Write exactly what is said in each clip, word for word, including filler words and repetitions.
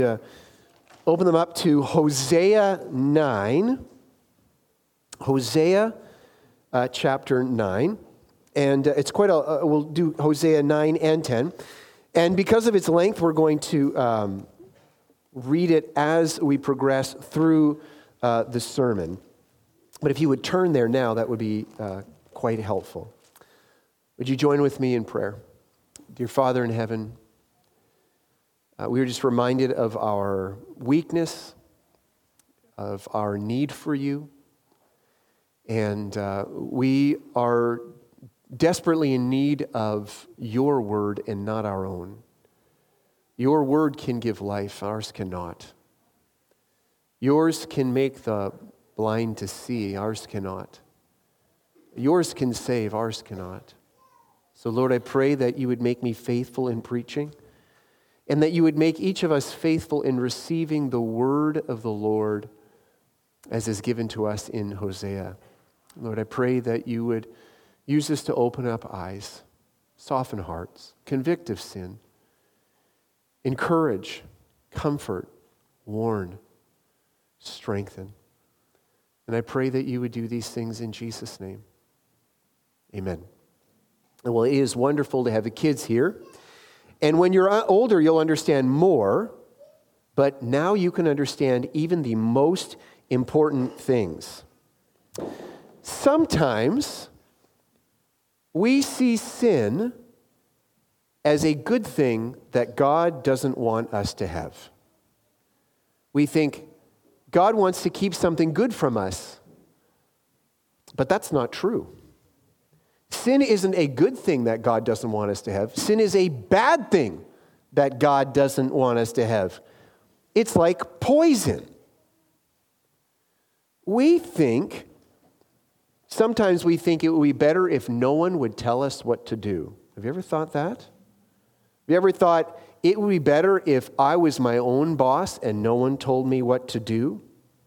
Uh, open them up to Hosea nine. Hosea uh, chapter nine. And uh, it's quite a, uh, we'll do Hosea nine and ten. And because of its length, we're going to um, read it as we progress through uh, the sermon. But if you would turn there now, that would be uh, quite helpful. Would you join with me in prayer? Dear Father in heaven, uh, we are just reminded of our weakness, of our need for you, and uh, we are desperately in need of your word and not our own. Your word can give life, ours cannot. Yours can make the blind to see, ours cannot. Yours can save, ours cannot. So Lord, I pray that you would make me faithful in preaching, and that you would make each of us faithful in receiving the word of the Lord as is given to us in Hosea. Lord, I pray that you would use this to open up eyes, soften hearts, convict of sin, encourage, comfort, warn, strengthen. And I pray that you would do these things in Jesus' name. Amen. Well, it is wonderful to have the kids here. And when you're older, you'll understand more. But now you can understand even the most important things. Sometimes we see sin as a good thing that God doesn't want us to have. We think God wants to keep something good from us. But that's not true. Sin isn't a good thing that God doesn't want us to have. Sin is a bad thing that God doesn't want us to have. It's like poison. We think, sometimes we think it would be better if no one would tell us what to do. Have you ever thought that? Have you ever thought it would be better if I was my own boss and no one told me what to do?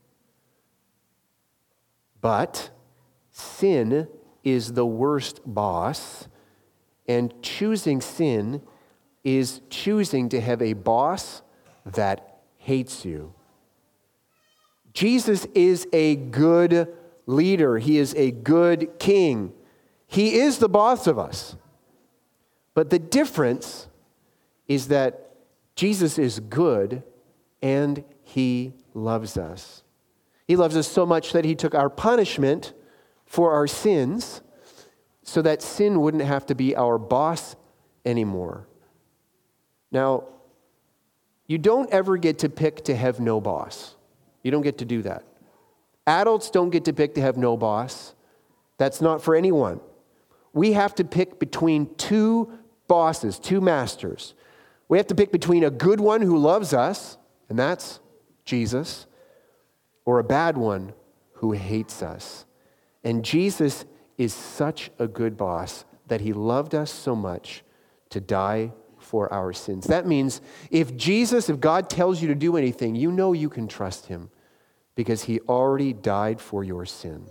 But sin is the worst boss, and choosing sin is choosing to have a boss that hates you. Jesus is a good leader. He is a good king. He is the boss of us. But the difference is that Jesus is good and he loves us. He loves us so much that he took our punishment for our sins so that sin wouldn't have to be our boss anymore. Now, you don't ever get to pick to have no boss. You don't get to do that. Adults don't get to pick to have no boss. That's not for anyone. We have to pick between two bosses, two masters. We have to pick between a good one who loves us, and that's Jesus, or a bad one who hates us. And Jesus is such a good boss that he loved us so much to die for our sins. That means if Jesus, if God tells you to do anything, you know you can trust him because he already died for your sin.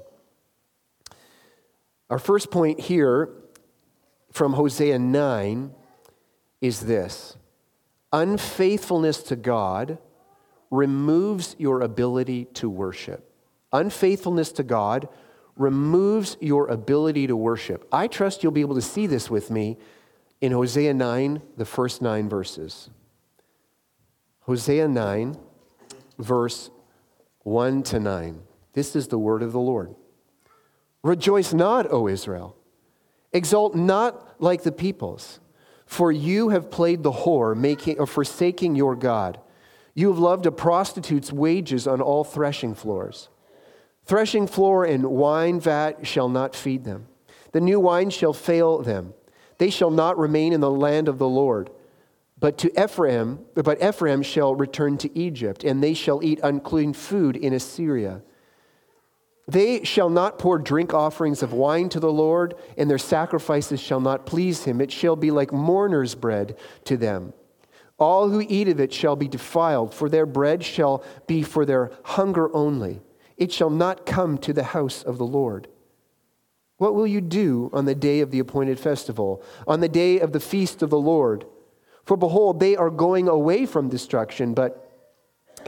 Our first point here from Hosea nine is this: unfaithfulness to God removes your ability to worship. Unfaithfulness to God removes your ability to worship. I trust you'll be able to see this with me in Hosea nine, the first nine verses. Hosea nine, verse one to nine. This is the word of the Lord. Rejoice not, O Israel. Exult not like the peoples, for you have played the whore, making or forsaking your God. You have loved a prostitute's wages on all threshing floors. Threshing floor and wine vat shall not feed them. The new wine shall fail them. They shall not remain in the land of the Lord. But to Ephraim, but Ephraim shall return to Egypt, and they shall eat unclean food in Assyria. They shall not pour drink offerings of wine to the Lord, and their sacrifices shall not please him. It shall be like mourner's bread to them. All who eat of it shall be defiled, for their bread shall be for their hunger only. It shall not come to the house of the Lord. What will you do on the day of the appointed festival, on the day of the feast of the Lord? For behold, they are going away from destruction, but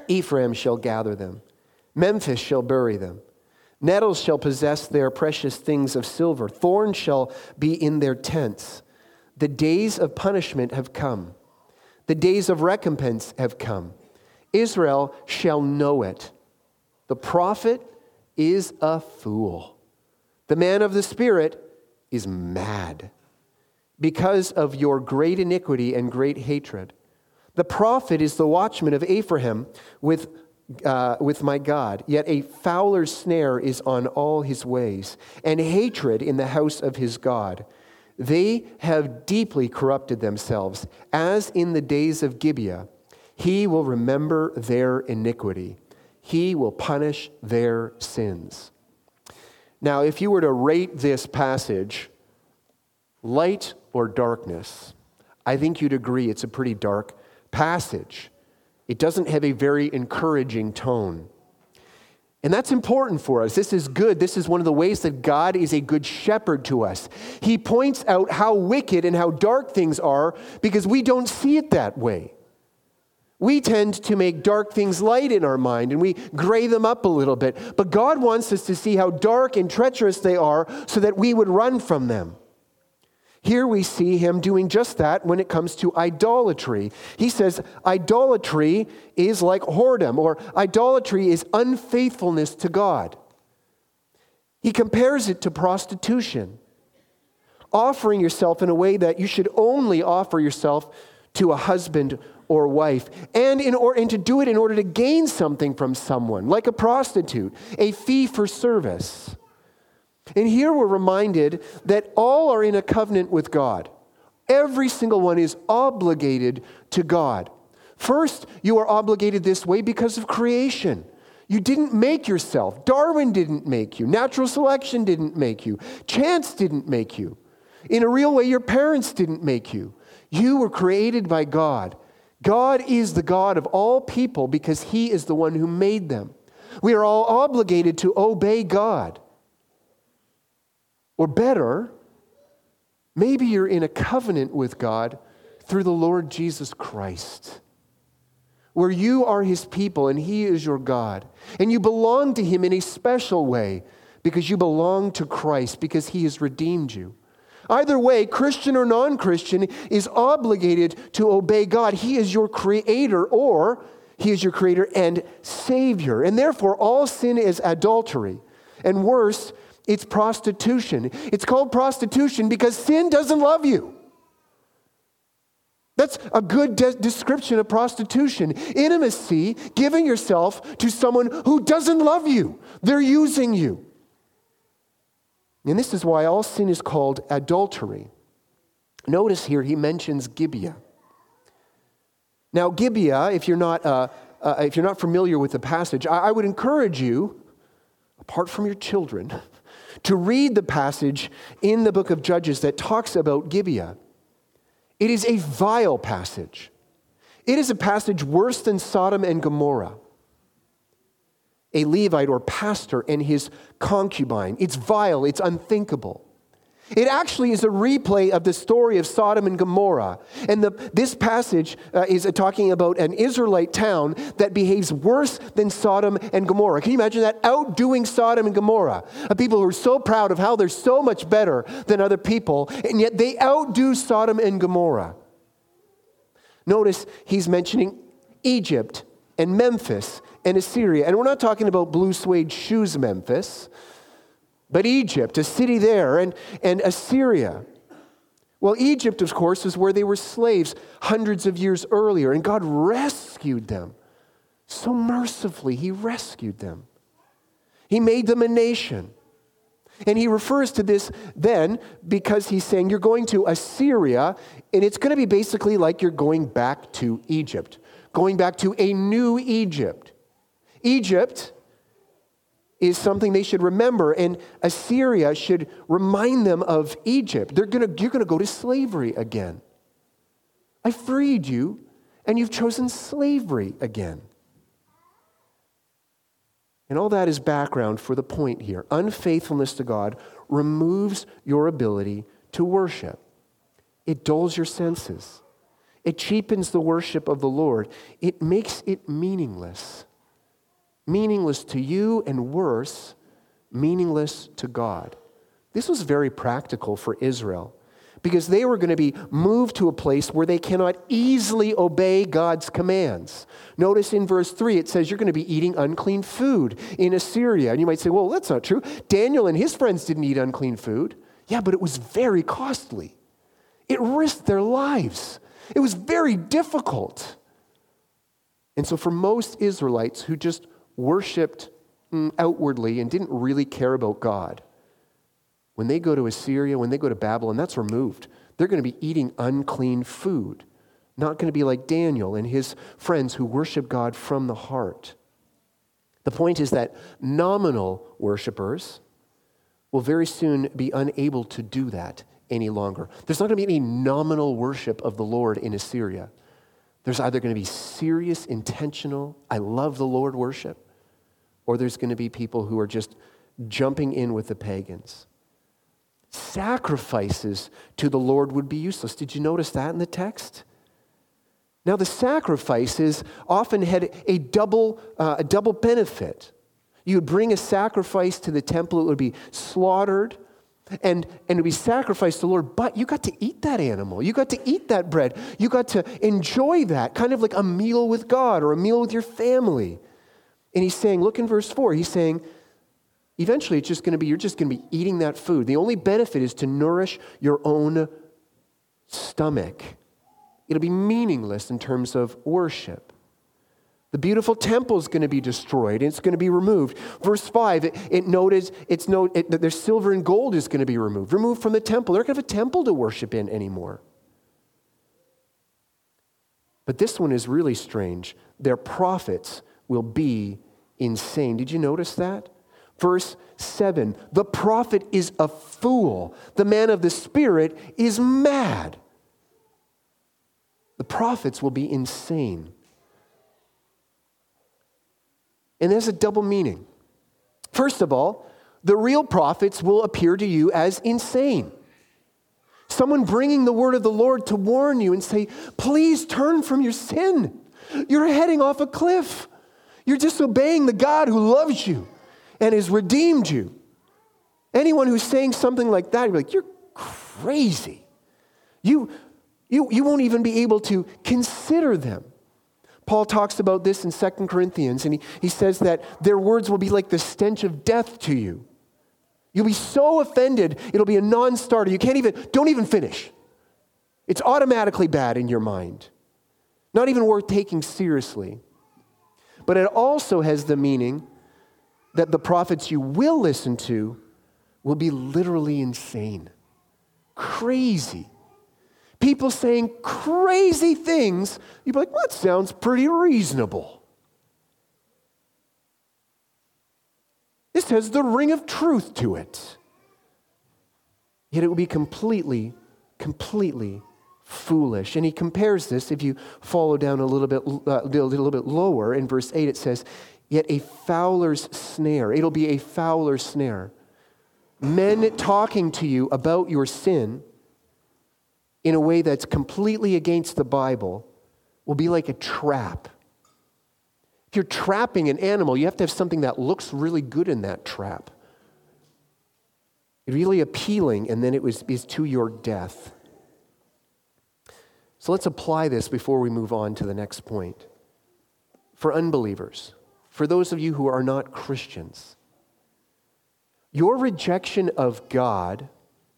Ephraim shall gather them. Memphis shall bury them. Nettles shall possess their precious things of silver. Thorns shall be in their tents. The days of punishment have come. The days of recompense have come. Israel shall know it. The prophet is a fool. The man of the Spirit is mad because of your great iniquity and great hatred. The prophet is the watchman of Ephraim with, uh, with my God. Yet a fowler's snare is on all his ways, and hatred in the house of his God. They have deeply corrupted themselves, as in the days of Gibeah. He will remember their iniquity. He will punish their sins. Now, if you were to rate this passage, light or darkness, I think you'd agree it's a pretty dark passage. It doesn't have a very encouraging tone. And that's important for us. This is good. This is one of the ways that God is a good shepherd to us. He points out how wicked and how dark things are because we don't see it that way. We tend to make dark things light in our mind and we gray them up a little bit. But God wants us to see how dark and treacherous they are so that we would run from them. Here we see him doing just that when it comes to idolatry. He says idolatry is like whoredom, or idolatry is unfaithfulness to God. He compares it to prostitution, offering yourself in a way that you should only offer yourself to a husband or wife, and, in or, and to do it in order to gain something from someone, like a prostitute, a fee for service. And here we're reminded that all are in a covenant with God. Every single one is obligated to God. First, you are obligated this way because of creation. You didn't make yourself. Darwin didn't make you. Natural selection didn't make you. Chance didn't make you. In a real way, your parents didn't make you. You were created by God. God is the God of all people because he is the one who made them. We are all obligated to obey God. Or better, maybe you're in a covenant with God through the Lord Jesus Christ, where you are his people and he is your God. And you belong to him in a special way because you belong to Christ, because he has redeemed you. Either way, Christian or non-Christian is obligated to obey God. He is your creator, or he is your creator and savior. And therefore, all sin is adultery. And worse, it's prostitution. It's called prostitution because sin doesn't love you. That's a good de- description of prostitution. Intimacy, giving yourself to someone who doesn't love you. They're using you. And this is why all sin is called adultery. Notice here he mentions Gibeah. Now, Gibeah, if you're not uh, uh, if you're not familiar with the passage, I, I would encourage you, apart from your children, to read the passage in the book of Judges that talks about Gibeah. It is a vile passage. It is a passage worse than Sodom and Gomorrah. A Levite or pastor and his concubine. It's vile, it's unthinkable. It actually is a replay of the story of Sodom and Gomorrah. And the, this passage uh, is talking about an Israelite town that behaves worse than Sodom and Gomorrah. Can you imagine that? Outdoing Sodom and Gomorrah. Of people who are so proud of how they're so much better than other people, and yet they outdo Sodom and Gomorrah. Notice he's mentioning Egypt and Memphis and Assyria. And we're not talking about blue suede shoes Memphis, but Egypt, a city there, and, and Assyria. Well, Egypt, of course, is where they were slaves hundreds of years earlier, and God rescued them. So mercifully, he rescued them. He made them a nation. And he refers to this then because he's saying you're going to Assyria, and it's going to be basically like you're going back to Egypt, going back to a new Egypt. Egypt is something they should remember, and Assyria should remind them of Egypt. They're gonna, you're going to go to slavery again. I freed you, and you've chosen slavery again. And all that is background for the point here. Unfaithfulness to God removes your ability to worship. It dulls your senses. It cheapens the worship of the Lord. It makes it meaningless. Meaningless to you, and worse, meaningless to God. This was very practical for Israel because they were going to be moved to a place where they cannot easily obey God's commands. Notice in verse three, it says you're going to be eating unclean food in Assyria. And you might say, well, that's not true. Daniel and his friends didn't eat unclean food. Yeah, but it was very costly. It risked their lives. It was very difficult. And so for most Israelites who just worshiped outwardly and didn't really care about God, when they go to Assyria, when they go to Babylon, that's removed. They're going to be eating unclean food. Not going to be like Daniel and his friends who worship God from the heart. The point is that nominal worshipers will very soon be unable to do that any longer. There's not going to be any nominal worship of the Lord in Assyria. There's either going to be serious, intentional, I love the Lord worship, or there's going to be people who are just jumping in with the pagans. Sacrifices to the Lord would be useless. Did you notice that in the text? Now, the sacrifices often had a double, uh, a double benefit. You would bring a sacrifice to the temple, it would be slaughtered, and, and it would be sacrificed to the Lord, but you got to eat that animal. You got to eat that bread. You got to enjoy that, kind of like a meal with God or a meal with your family. And he's saying, look in verse four, he's saying, eventually it's just going to be, you're just going to be eating that food. The only benefit is to nourish your own stomach. It'll be meaningless in terms of worship. The beautiful temple is going to be destroyed. It's going to be removed. Verse five, it, it noted, it's note, it, that their silver and gold is going to be removed. Removed from the temple. They're not going to have a temple to worship in anymore. But this one is really strange. Their prophets will be insane. Did you notice that? Verse seven, the prophet is a fool. The man of the Spirit is mad. The prophets will be insane. And there's a double meaning. First of all, the real prophets will appear to you as insane. Someone bringing the word of the Lord to warn you and say, please turn from your sin. You're heading off a cliff. You're disobeying the God who loves you and has redeemed you. Anyone who's saying something like that, you're like, you're crazy. You, you, you won't even be able to consider them. Paul talks about this in Second Corinthians, and he, he says that their words will be like the stench of death to you. You'll be so offended, it'll be a non-starter. You can't even, don't even finish. It's automatically bad in your mind. Not even worth taking seriously. But it also has the meaning that the prophets you will listen to will be literally insane. Crazy. People saying crazy things, you'd be like, well, that sounds pretty reasonable. This has the ring of truth to it. Yet it will be completely, completely foolish. And he compares this, if you follow down a little bit, uh, a little bit lower, in verse eight it says, yet a fowler's snare. It'll be a fowler's snare. Men talking to you about your sin in a way that's completely against the Bible will be like a trap. If you're trapping an animal, you have to have something that looks really good in that trap. It's really appealing, and then it was is to your death. So let's apply this before we move on to the next point. For unbelievers, for those of you who are not Christians, your rejection of God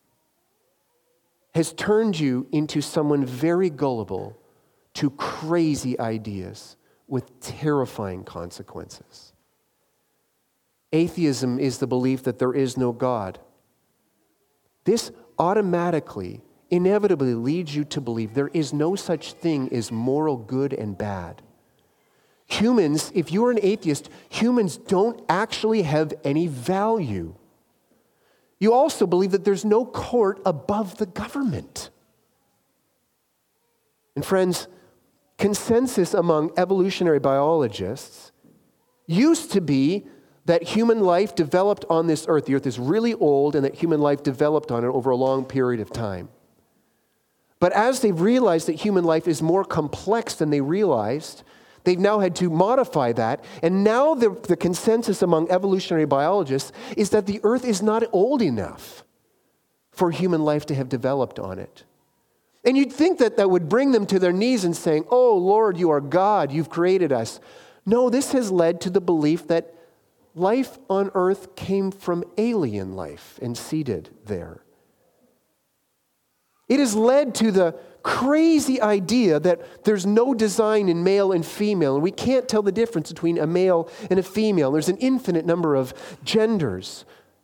has turned you into someone very gullible to crazy ideas with terrifying consequences. Atheism is the belief that there is no God. This automatically, inevitably leads you to believe there is no such thing as moral good and bad. Humans, if you're an atheist, humans don't actually have any value. You also believe that there's no court above the government. And friends, consensus among evolutionary biologists used to be that human life developed on this earth. The earth is really old, and that human life developed on it over a long period of time. But as they've realized that human life is more complex than they realized, they've now had to modify that. And now the, the consensus among evolutionary biologists is that the earth is not old enough for human life to have developed on it. And you'd think that that would bring them to their knees and saying, "Oh, Lord, you are God, you've created us." No, this has led to the belief that life on earth came from alien life and seeded there. It has led to the crazy idea that there's no design in male and female, and we can't tell the difference between a male and a female. There's an infinite number of genders.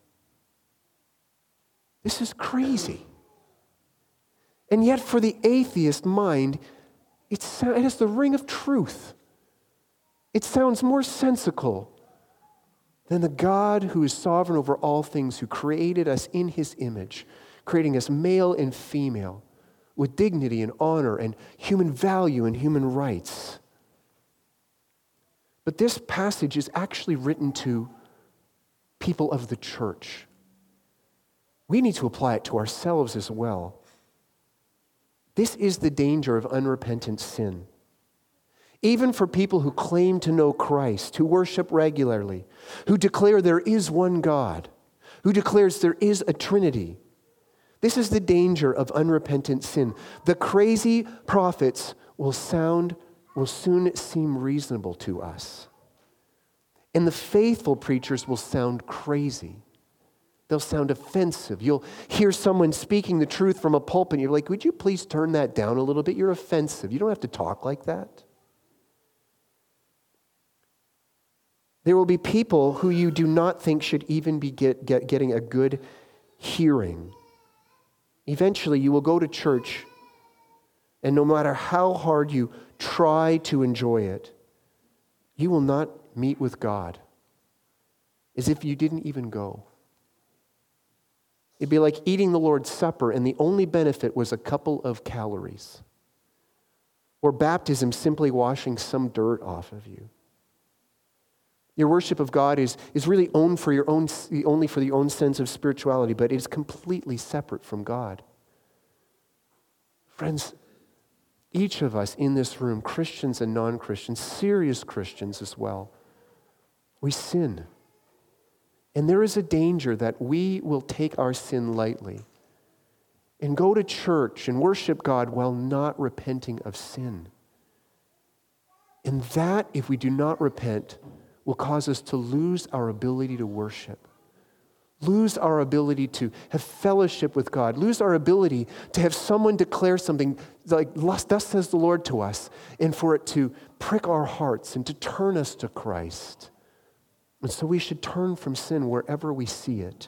This is crazy. And yet for the atheist mind, it has the ring of truth. It sounds more sensical than the God who is sovereign over all things, who created us in his image, creating us male and female with dignity and honor and human value and human rights. But this passage is actually written to people of the church. We need to apply it to ourselves as well. This is the danger of unrepentant sin. Even for people who claim to know Christ, who worship regularly, who declare there is one God, who declares there is a Trinity. This is the danger of unrepentant sin. The crazy prophets will sound, will soon seem reasonable to us. And the faithful preachers will sound crazy. They'll sound offensive. You'll hear someone speaking the truth from a pulpit, and you're like, "Would you please turn that down a little bit? You're offensive. You don't have to talk like that." There will be people who you do not think should even be get, get, getting a good hearing. Eventually, you will go to church, and no matter how hard you try to enjoy it, you will not meet with God as if you didn't even go. It'd be like eating the Lord's Supper, and the only benefit was a couple of calories. Or baptism simply washing some dirt off of you. Your worship of God is, is really owned for your own, only for your own sense of spirituality, but it is completely separate from God. Friends, each of us in this room, Christians and non-Christians, serious Christians as well, we sin. And there is a danger that we will take our sin lightly and go to church and worship God while not repenting of sin. And that, if we do not repent, will cause us to lose our ability to worship, lose our ability to have fellowship with God, lose our ability to have someone declare something like, "Thus says the Lord" to us, and for it to prick our hearts and to turn us to Christ. And so we should turn from sin wherever we see it.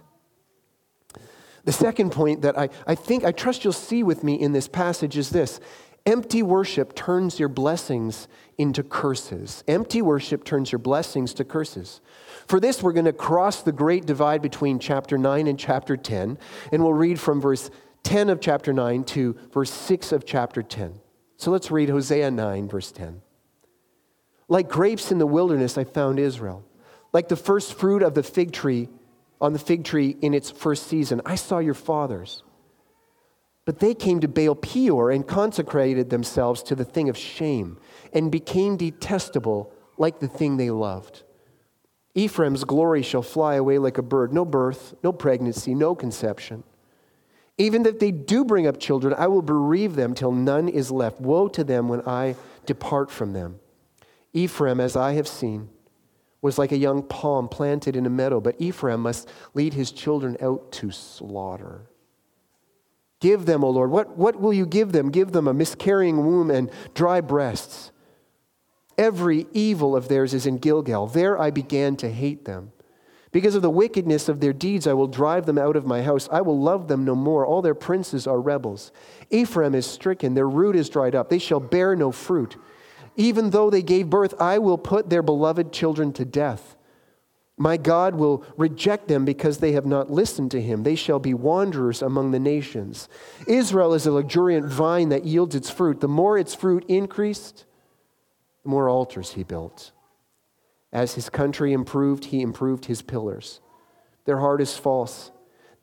The second point that I, I think, I trust you'll see with me in this passage is this: empty worship turns your blessings into curses. Empty worship turns your blessings to curses. For this, we're going to cross the great divide between chapter nine and chapter ten, and we'll read from verse ten of chapter nine to verse six of chapter ten. So let's read Hosea nine, verse ten. "Like grapes in the wilderness I found Israel. Like the first fruit of the fig tree, on the fig tree in its first season, I saw your fathers. But they came to Baal Peor and consecrated themselves to the thing of shame and became detestable like the thing they loved. Ephraim's glory shall fly away like a bird. No birth, no pregnancy, no conception. Even if they do bring up children, I will bereave them till none is left. Woe to them when I depart from them. Ephraim, as I have seen, was like a young palm planted in a meadow, but Ephraim must lead his children out to slaughter. Give them, O Lord, what, what will you give them? Give them a miscarrying womb and dry breasts. Every evil of theirs is in Gilgal. There I began to hate them. Because of the wickedness of their deeds, I will drive them out of my house. I will love them no more. All their princes are rebels. Ephraim is stricken. Their root is dried up. They shall bear no fruit. Even though they gave birth, I will put their beloved children to death. My God will reject them because they have not listened to him. They shall be wanderers among the nations. Israel is a luxuriant vine that yields its fruit. The more its fruit increased, the more altars he built. As his country improved, he improved his pillars. Their heart is false.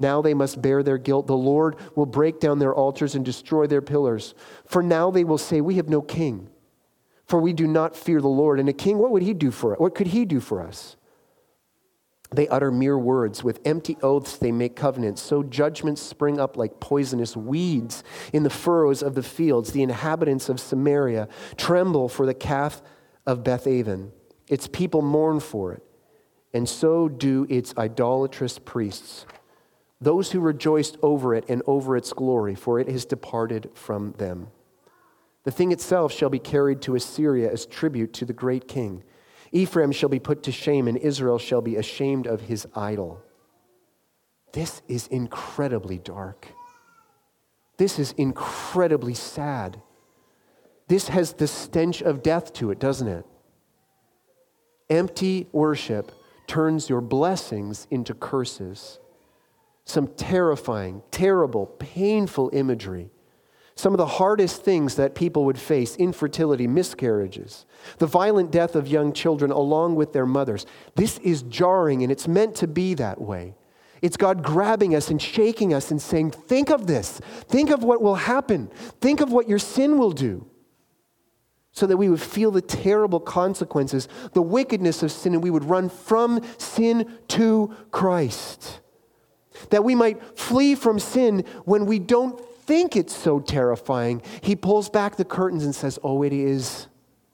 Now they must bear their guilt. The Lord will break down their altars and destroy their pillars. For now they will say, we have no king, for we do not fear the Lord. And a king, what would he do for us? What could he do for us? They utter mere words. With empty oaths they make covenants. So judgments spring up like poisonous weeds in the furrows of the fields. The inhabitants of Samaria tremble for the calf of Bethaven. Its people mourn for it, and so do its idolatrous priests, those who rejoiced over it and over its glory, for it has departed from them. The thing itself shall be carried to Assyria as tribute to the great king. Ephraim shall be put to shame, and Israel shall be ashamed of his idol. This is incredibly dark. This is incredibly sad. This has the stench of death to it, doesn't it? Empty worship turns your blessings into curses. Some terrifying, terrible, painful imagery. Some of the hardest things that people would face: infertility, miscarriages, the violent death of young children along with their mothers. This is jarring, and it's meant to be that way. It's God grabbing us and shaking us and saying, think of this. Think of what will happen. Think of what your sin will do. So that we would feel the terrible consequences, the wickedness of sin, and we would run from sin to Christ. That we might flee from sin when we don't think it's so terrifying. He pulls back the curtains and says, oh, it is.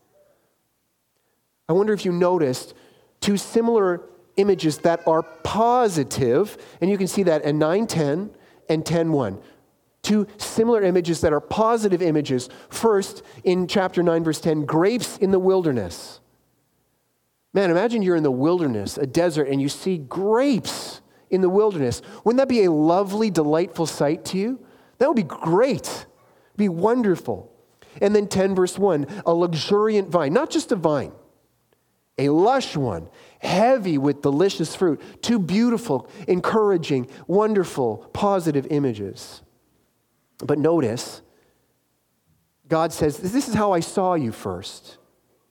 I wonder if you noticed two similar images that are positive, and you can see that in nine ten and ten one. Two similar images that are positive images. First, in chapter nine, verse ten, grapes in the wilderness. Man, imagine you're in the wilderness, a desert, and you see grapes in the wilderness. Wouldn't that be a lovely, delightful sight to you? That would be great. It'd be wonderful. And then ten verse one, a luxuriant vine, not just a vine, a lush one, heavy with delicious fruit. Two beautiful, encouraging, wonderful, positive images. But notice, God says, this is how I saw you first.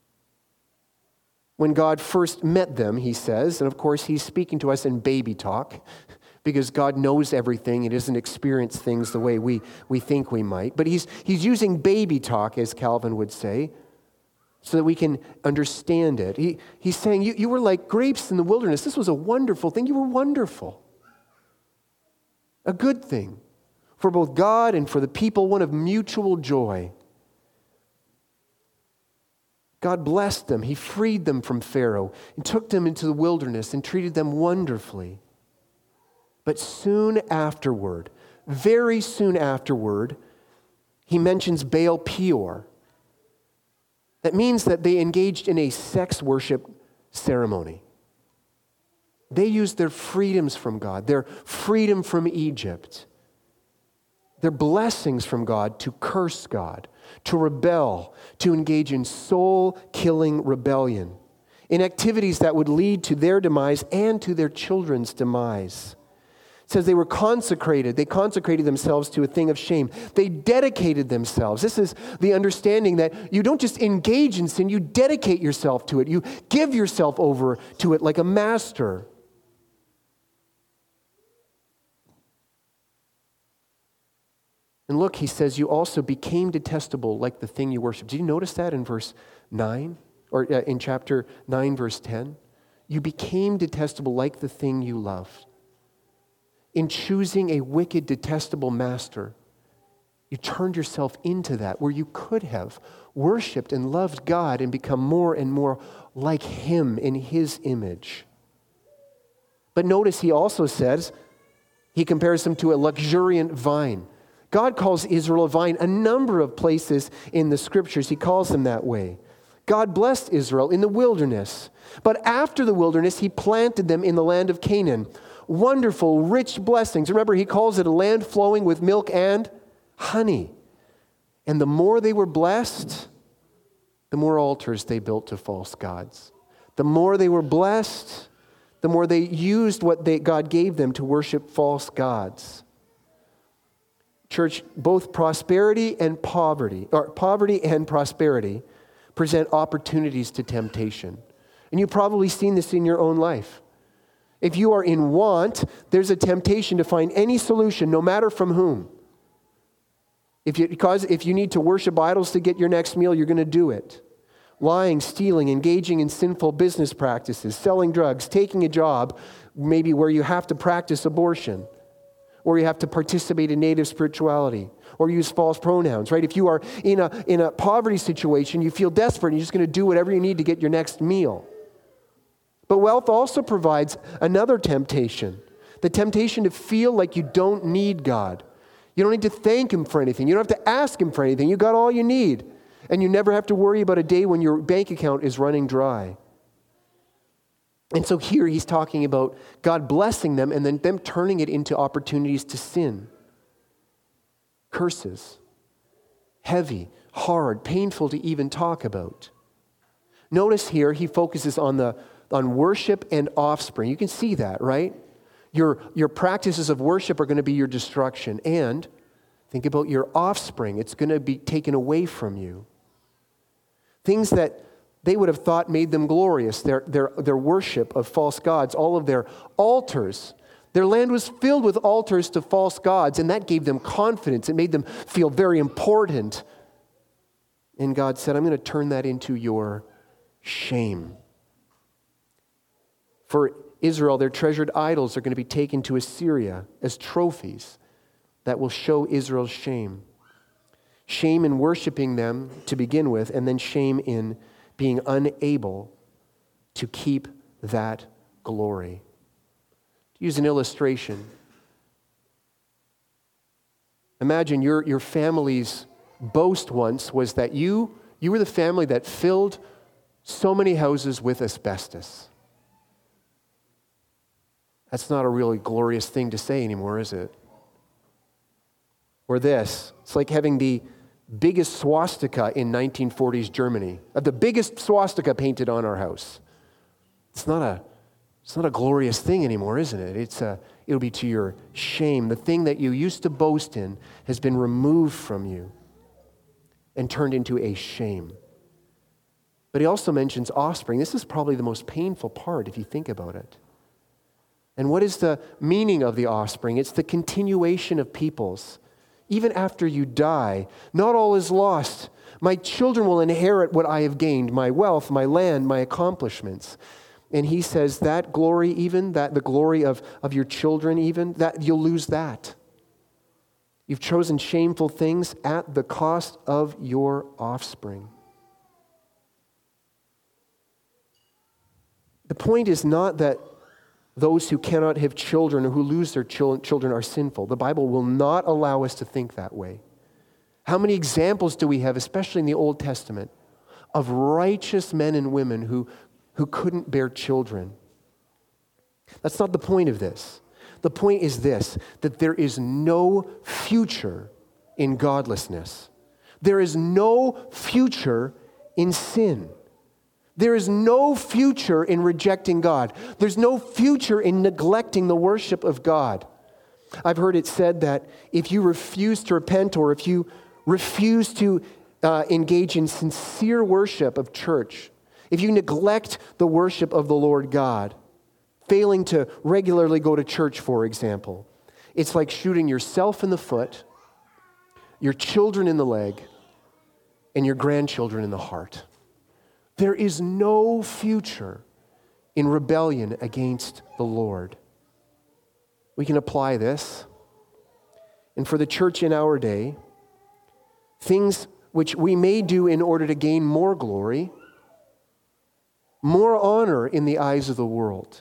When God first met them, he says, and of course he's speaking to us in baby talk, because God knows everything and doesn't experience things the way we, we think we might. But he's, he's using baby talk, as Calvin would say, so that we can understand it. He, he's saying, you, you were like grapes in the wilderness. This was a wonderful thing. You were wonderful. A good thing for both God and for the people, one of mutual joy. God blessed them. He freed them from Pharaoh and took them into the wilderness and treated them wonderfully. But soon afterward, very soon afterward, he mentions Baal Peor. That means that they engaged in a sex worship ceremony. They used their freedoms from God, their freedom from Egypt, their blessings from God to curse God, to rebel, to engage in soul-killing rebellion, in activities that would lead to their demise and to their children's demise. It says they were consecrated. They consecrated themselves to a thing of shame. They dedicated themselves. This is the understanding that you don't just engage in sin, you dedicate yourself to it. You give yourself over to it like a master. And look, he says, you also became detestable like the thing you worship. Did you notice that in verse nine? Or uh, in chapter nine, verse ten? You became detestable like the thing you loved. In choosing a wicked, detestable master, you turned yourself into that, where you could have worshiped and loved God and become more and more like Him in His image. But notice he also says, he compares them to a luxuriant vine. God calls Israel a vine a number of places in the scriptures. He calls them that way. God blessed Israel in the wilderness. But after the wilderness, He planted them in the land of Canaan. Wonderful, rich blessings. Remember, He calls it a land flowing with milk and honey. And the more they were blessed, the more altars they built to false gods. The more they were blessed, the more they used what they, God gave them to worship false gods. Church, both prosperity and poverty, or poverty and prosperity, present opportunities to temptation. And you've probably seen this in your own life. If you are in want, there's a temptation to find any solution, no matter from whom. If you, because if you need to worship idols to get your next meal, you're going to do it. Lying, stealing, engaging in sinful business practices, selling drugs, taking a job, maybe where you have to practice abortion, or you have to participate in native spirituality, or use false pronouns, right? If you are in a, in a poverty situation, you feel desperate, and you're just going to do whatever you need to get your next meal. But wealth also provides another temptation, the temptation to feel like you don't need God. You don't need to thank Him for anything. You don't have to ask Him for anything. You got all you need. And you never have to worry about a day when your bank account is running dry. And so here he's talking about God blessing them and then them turning it into opportunities to sin. Curses. Heavy, hard, painful to even talk about. Notice here he focuses on the on worship and offspring. You can see that, right? Your, your practices of worship are going to be your destruction. And think about your offspring. It's going to be taken away from you. Things that they would have thought made them glorious, their, their, their worship of false gods, all of their altars. Their land was filled with altars to false gods, and that gave them confidence. It made them feel very important. And God said, I'm going to turn that into your shame. For Israel, their treasured idols are going to be taken to Assyria as trophies that will show Israel's shame. Shame in worshiping them to begin with, and then shame in being unable to keep that glory. To use an illustration, imagine your, your family's boast once was that you, you were the family that filled so many houses with asbestos. That's not a really glorious thing to say anymore, is it? Or this, it's like having the biggest swastika in nineteen forties Germany, uh, the biggest swastika painted on our house. It's not a, it's not a glorious thing anymore, isn't it? It's a, it'll be to your shame. The thing that you used to boast in has been removed from you and turned into a shame. But he also mentions offspring. This is probably the most painful part if you think about it. And what is the meaning of the offspring? It's the continuation of peoples. Even after you die, not all is lost. My children will inherit what I have gained, my wealth, my land, my accomplishments. And he says that glory even, that the glory of, of your children even, that you'll lose that. You've chosen shameful things at the cost of your offspring. The point is not that those who cannot have children or who lose their children are sinful. The Bible will not allow us to think that way. How many examples do we have, especially in the Old Testament, of righteous men and women who, who couldn't bear children? That's not the point of this. The point is this, that there is no future in godlessness. There is no future in sin. There is no future in rejecting God. There's no future in neglecting the worship of God. I've heard it said that if you refuse to repent or if you refuse to uh, engage in sincere worship of church, if you neglect the worship of the Lord God, failing to regularly go to church, for example, it's like shooting yourself in the foot, your children in the leg, and your grandchildren in the heart. There is no future in rebellion against the Lord. We can apply this. And for the church in our day, things which we may do in order to gain more glory, more honor in the eyes of the world,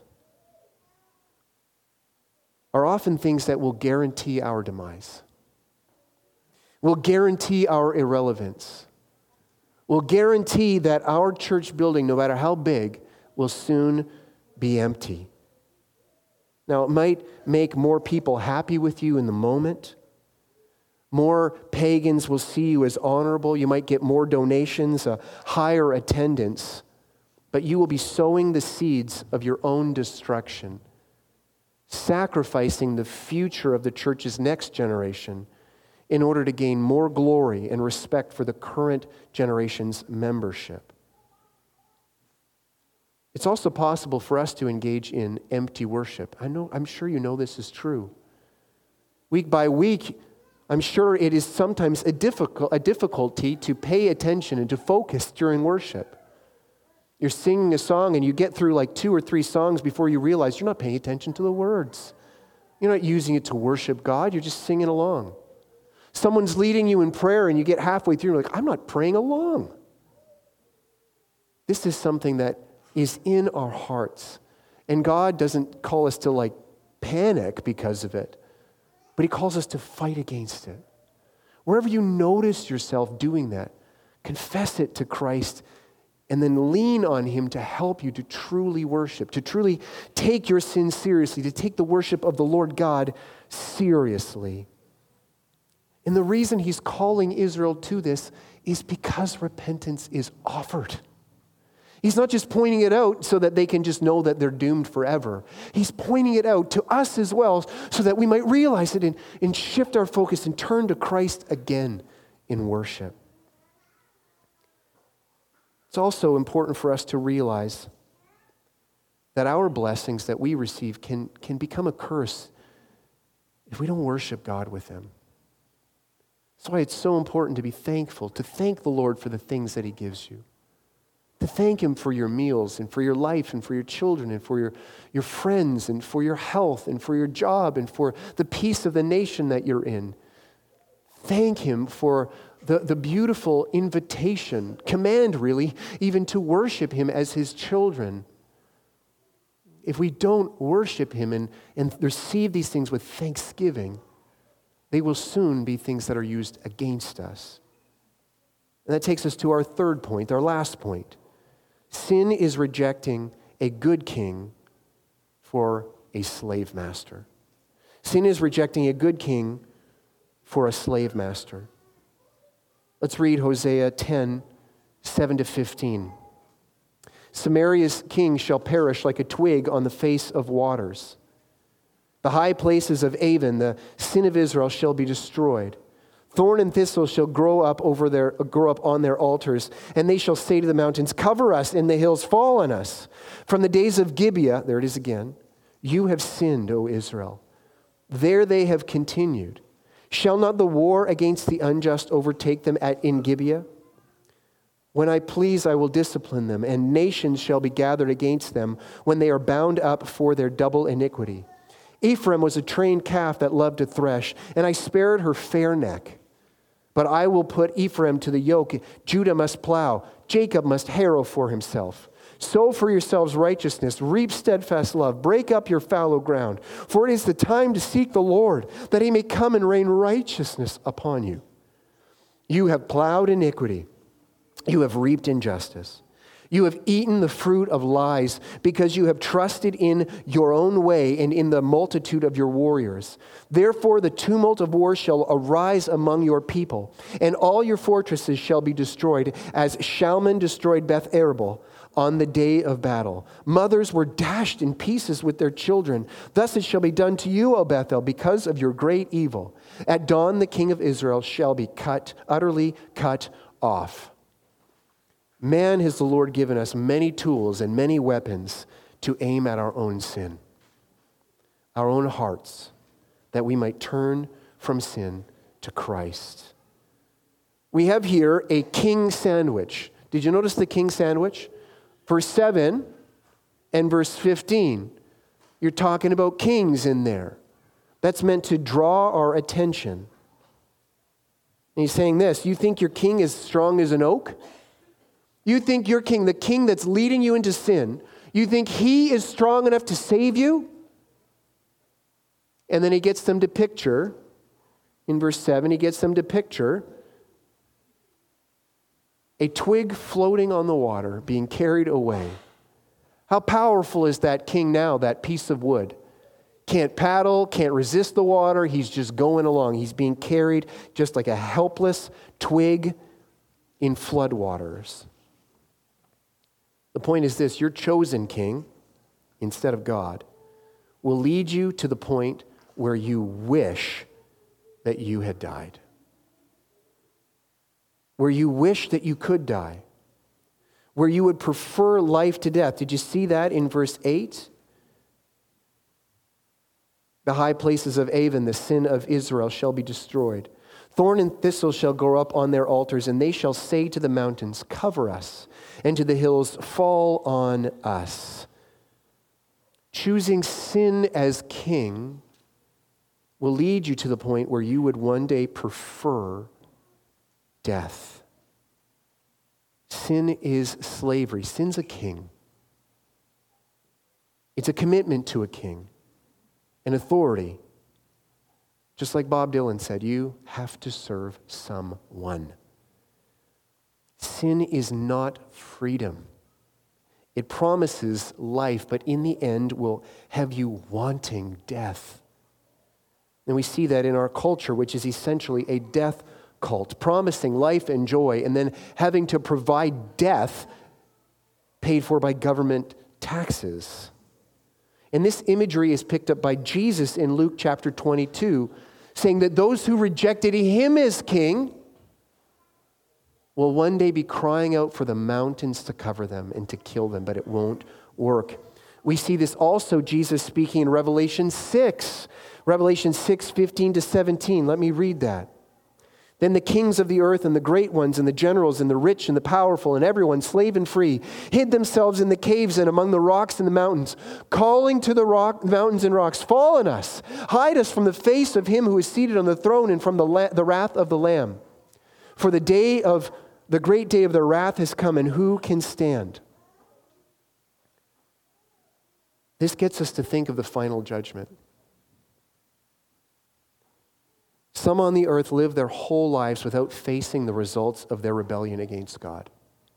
are often things that will guarantee our demise, will guarantee our irrelevance, will guarantee that our church building, no matter how big, will soon be empty. Now, it might make more people happy with you in the moment. More pagans will see you as honorable. You might get more donations, a higher attendance, but you will be sowing the seeds of your own destruction, sacrificing the future of the church's next generation in order to gain more glory and respect for the current generation's membership. It's it's also possible for us to engage in empty worship. I know, I'm sure you know this is true. Week by week, I'm sure it is sometimes a difficult a difficulty to pay attention and to focus during worship. You're singing a song and you get through like two or three songs before you realize you're not paying attention to the words. You're not using it to worship God, you're just singing along. Someone's leading you in prayer and you get halfway through and you're like, I'm not praying along. This is something that is in our hearts. And God doesn't call us to like panic because of it, but He calls us to fight against it. Wherever you notice yourself doing that, confess it to Christ and then lean on Him to help you to truly worship, to truly take your sin seriously, to take the worship of the Lord God seriously. And the reason He's calling Israel to this is because repentance is offered. He's not just pointing it out so that they can just know that they're doomed forever. He's pointing it out to us as well so that we might realize it and, and shift our focus and turn to Christ again in worship. It's also important for us to realize that our blessings that we receive can, can become a curse if we don't worship God with them. That's why it's so important to be thankful, to thank the Lord for the things that He gives you. To thank Him for your meals and for your life and for your children and for your, your friends and for your health and for your job and for the peace of the nation that you're in. Thank Him for the, the beautiful invitation, command really, even to worship Him as His children. If we don't worship Him and, and receive these things with thanksgiving, they will soon be things that are used against us. And that takes us to our third point, our last point. Sin is rejecting a good king for a slave master. Sin is rejecting a good king for a slave master. Let's read Hosea ten, seven to fifteen. Samaria's king shall perish like a twig on the face of waters. The high places of Avon, the sin of Israel, shall be destroyed. Thorn and thistle shall grow up over their grow up on their altars, and they shall say to the mountains, cover us, and the hills fall on us. From the days of Gibeah, there it is again, you have sinned, O Israel. There they have continued. Shall not the war against the unjust overtake them at in Gibeah? When I please, I will discipline them, and nations shall be gathered against them when they are bound up for their double iniquity. Ephraim was a trained calf that loved to thresh, and I spared her fair neck. But I will put Ephraim to the yoke. Judah must plow. Jacob must harrow for himself. Sow for yourselves righteousness. Reap steadfast love. Break up your fallow ground. For it is the time to seek the Lord, that He may come and rain righteousness upon you. You have plowed iniquity. You have reaped injustice. You have eaten the fruit of lies because you have trusted in your own way and in the multitude of your warriors. Therefore, the tumult of war shall arise among your people, and all your fortresses shall be destroyed, as Shalman destroyed Beth Arbel on the day of battle. Mothers were dashed in pieces with their children. Thus it shall be done to you, O Bethel, because of your great evil. At dawn, the king of Israel shall be cut, utterly cut off. Man has the Lord given us many tools and many weapons to aim at our own sin, our own hearts, that we might turn from sin to Christ. We have here a king sandwich. Did you notice the king sandwich? Verse seven and verse fifteen. You're talking about kings in there. That's meant to draw our attention. And he's saying this, you think your king is strong as an oak? You think your king, the king that's leading you into sin, you think he is strong enough to save you? And then he gets them to picture, in verse seven, he gets them to picture a twig floating on the water, being carried away. How powerful is that king now, that piece of wood? Can't paddle, can't resist the water, he's just going along. He's being carried just like a helpless twig in floodwaters. The point is this, your chosen king, instead of God, will lead you to the point where you wish that you had died. Where you wish that you could die. where you would prefer life to death. Did you see that in verse eight? The high places of Avon, the sin of Israel, shall be destroyed. Thorn and thistle shall grow up on their altars, and they shall say to the mountains, cover us, and to the hills, fall on us. Choosing sin as king will lead you to the point where you would one day prefer death. Sin is slavery. Sin's a king. It's a commitment to a king, an authority. Just like Bob Dylan said, you have to serve someone. Sin is not freedom. It promises life, but in the end will have you wanting death. And we see that in our culture, which is essentially a death cult, promising life and joy, and then having to provide death paid for by government taxes. And this imagery is picked up by Jesus in Luke chapter twenty-two, saying that those who rejected him as king will one day be crying out for the mountains to cover them and to kill them, but it won't work. We see this also, Jesus speaking in Revelation six. Revelation six, fifteen to seventeen. Let me read that. Then the kings of the earth and the great ones and the generals and the rich and the powerful and everyone, slave and free, hid themselves in the caves and among the rocks and the mountains, calling to the rock, mountains and rocks, fall on us, hide us from the face of him who is seated on the throne and from the, la- the wrath of the Lamb. For the day of the great day of their wrath has come, and who can stand? This gets us to think of the final judgment. Some on the earth live their whole lives without facing the results of their rebellion against God.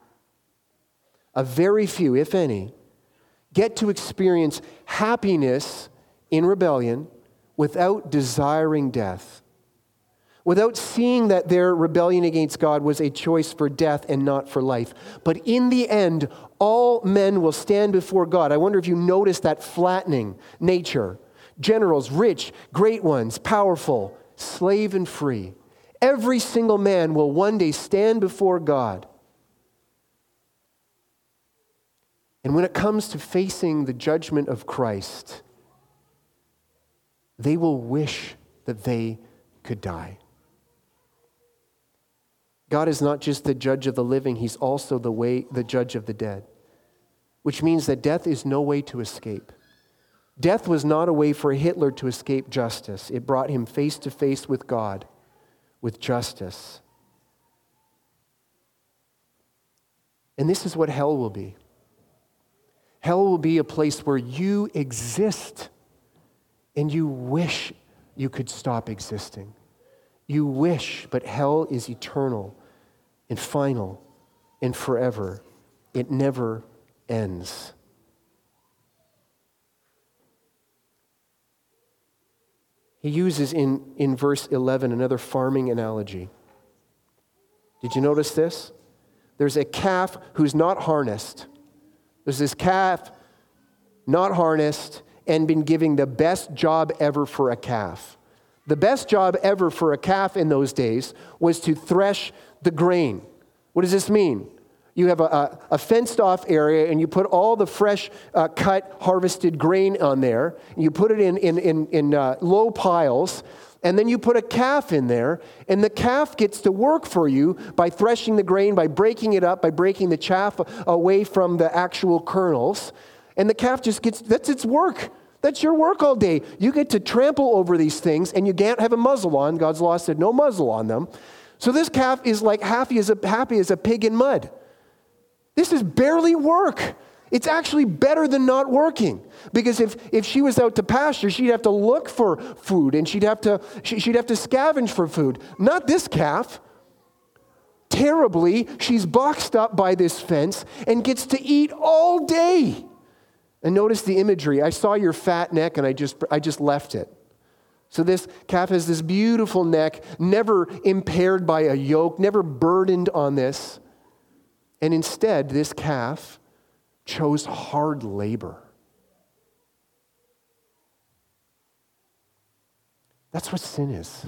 A very few, if any, get to experience happiness in rebellion without desiring death, without seeing that their rebellion against God was a choice for death and not for life. But in the end, all men will stand before God. I wonder if you notice that flattening nature. Generals, rich, great ones, powerful, slave and free. Every single man will one day stand before God. And when it comes to facing the judgment of Christ, they will wish that they could die. God is not just the judge of the living, he's also the way, the judge of the dead, which means that death is no way to escape. Death was not a way for Hitler to escape justice. It brought him face to face with God, with justice. And this is what hell will be. Hell will be a place where you exist and you wish you could stop existing. You wish, but hell is eternal and final and forever. It never ends. He uses in, in verse eleven another farming analogy. Did you notice this? There's a calf who's not harnessed. There's this calf not harnessed and been giving the best job ever for a calf. The best job ever for a calf in those days was to thresh the grain. What does this mean? You have a, a, a fenced-off area, and you put all the fresh, uh, cut, harvested grain on there. And you put it in, in, in, in uh, low piles, and then you put a calf in there, and the calf gets to work for you by threshing the grain, by breaking it up, by breaking the chaff away from the actual kernels. And the calf just gets, that's its work. That's your work all day. You get to trample over these things, and you can't have a muzzle on. God's law said no muzzle on them. So this calf is like happy as a, happy as a pig in mud. This is barely work. It's actually better than not working. Because if, if she was out to pasture, she'd have to look for food, and she'd have to she, she'd have to scavenge for food. Not this calf. Terribly, she's boxed up by this fence and gets to eat all day. And notice the imagery. I saw your fat neck, and I just I just left it. So this calf has this beautiful neck, never impaired by a yoke, never burdened on this. And instead, this calf chose hard labor. That's what sin is.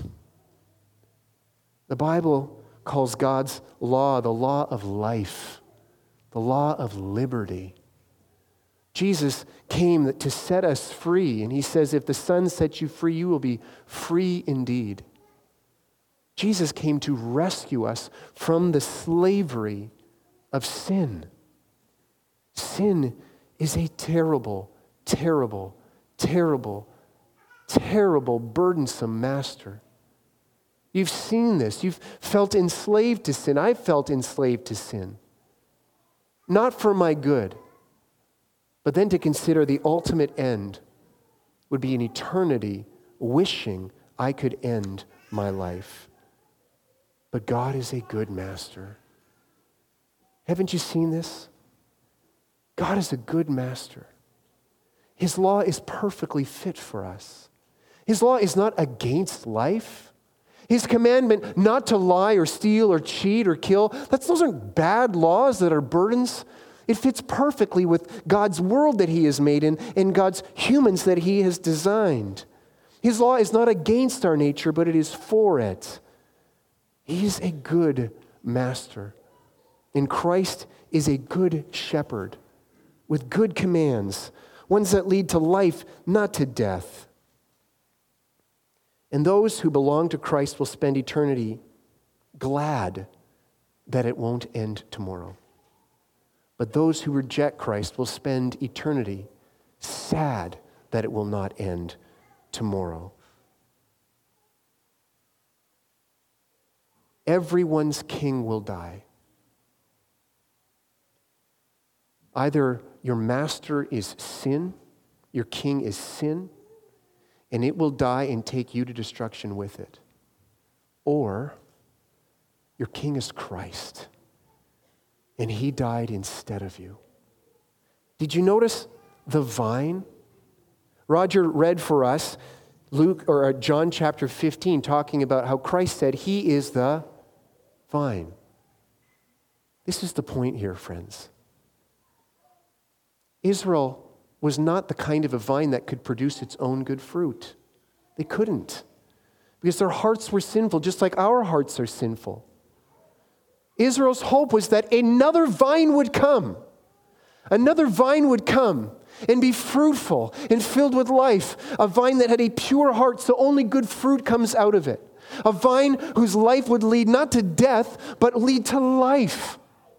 The Bible calls God's law the law of life. the law of liberty. Jesus came to set us free, and he says, if the Son sets you free, you will be free indeed. Jesus came to rescue us from the slavery of sin. Sin is a terrible, terrible, terrible, terrible, burdensome master. You've seen this. You've felt enslaved to sin. I've felt enslaved to sin. Not for my good, but then to consider the ultimate end would be an eternity wishing I could end my life. But God is a good master. Haven't you seen this? God is a good master. His law is perfectly fit for us. His law is not against life. His commandment not to lie or steal or cheat or kill, that's, those aren't bad laws that are burdens. It fits perfectly with God's world that he has made and, and God's humans that he has designed. His law is not against our nature, but it is for it. He is a good master. And Christ is a good shepherd with good commands, ones that lead to life, not to death. And those who belong to Christ will spend eternity glad that it won't end tomorrow. But those who reject Christ will spend eternity sad that it will not end tomorrow. Everyone's king will die. Either your master is sin, your king is sin, and it will die and take you to destruction with it. Or your king is Christ, and he died instead of you. Did you notice the vine? Roger read for us Luke or John chapter fifteen, talking about how Christ said he is the vine. This is the point here, friends. Israel was not the kind of a vine that could produce its own good fruit. They couldn't, because their hearts were sinful, just like our hearts are sinful. Israel's hope was that another vine would come. Another vine would come and be fruitful and filled with life. A vine that had a pure heart, so only good fruit comes out of it. A vine whose life would lead not to death, but lead to life.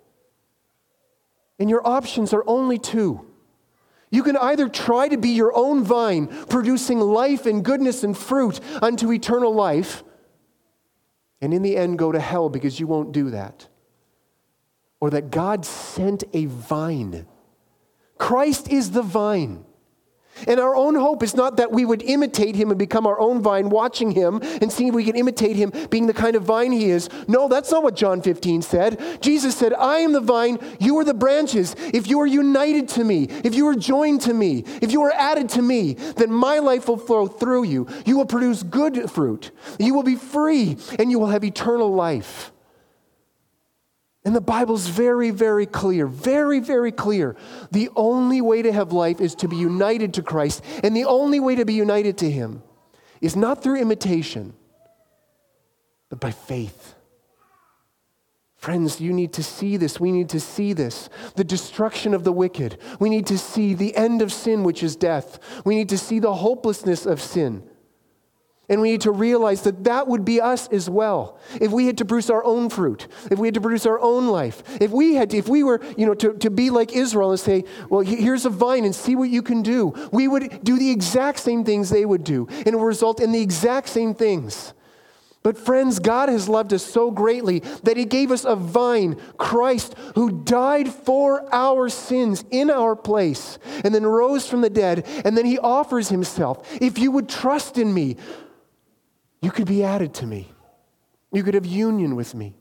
And your options are only two. You can either try to be your own vine, producing life and goodness and fruit unto eternal life, and in the end go to hell because you won't do that. Or that God sent a vine. Christ is the vine. And our own hope is not that we would imitate him and become our own vine, watching him and seeing if we can imitate him being the kind of vine he is. No, that's not what John fifteen said. Jesus said, I am the vine, you are the branches. If you are united to me, if you are joined to me, if you are added to me, then my life will flow through you. You will produce good fruit. You will be free and you will have eternal life. And the Bible's very, very clear, very, very clear. The only way to have life is to be united to Christ. And the only way to be united to him is not through imitation, but by faith. Friends, you need to see this. We need to see this. The destruction of the wicked. We need to see the end of sin, which is death. We need to see the hopelessness of sin. And we need to realize that that would be us as well. If we had to produce our own fruit, if we had to produce our own life, if we had to, if we were, you know, to, to be like Israel and say, well, here's a vine and see what you can do, we would do the exact same things they would do, and it would result in the exact same things. But friends, God has loved us so greatly that he gave us a vine, Christ, who died for our sins in our place and then rose from the dead, and then he offers himself. If you would trust in me, you could be added to me. You could have union with me.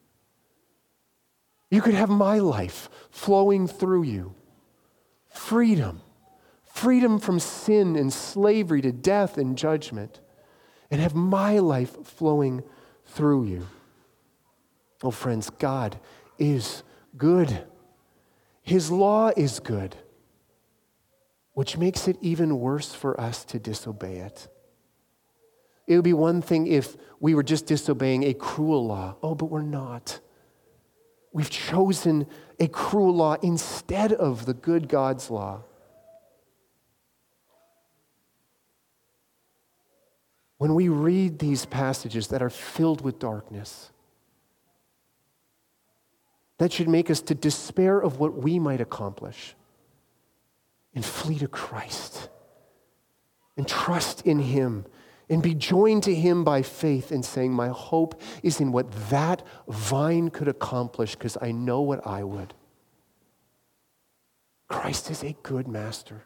You could have my life flowing through you. Freedom. Freedom from sin and slavery to death and judgment. And have my life flowing through you. Oh, friends, God is good. His law is good, which makes it even worse for us to disobey it. It would be one thing if we were just disobeying a cruel law. Oh, but we're not. We've chosen a cruel law instead of the good God's law. When we read these passages that are filled with darkness, that should make us to despair of what we might accomplish and flee to Christ and trust in Him and be joined to Him by faith in saying, my hope is in what that vine could accomplish because I know what I would. Christ is a good master.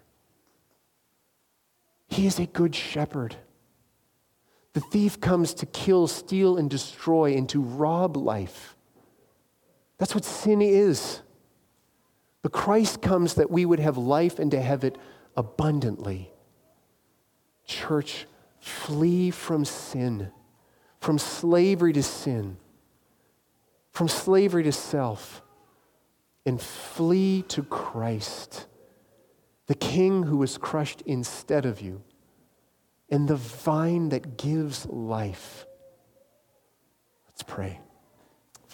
He is a good shepherd. The thief comes to kill, steal, and destroy, and to rob life. That's what sin is. But Christ comes that we would have life and to have it abundantly. Church, flee from sin, from slavery to sin, from slavery to self, and flee to Christ, the King who was crushed instead of you, and the vine that gives life. Let's pray.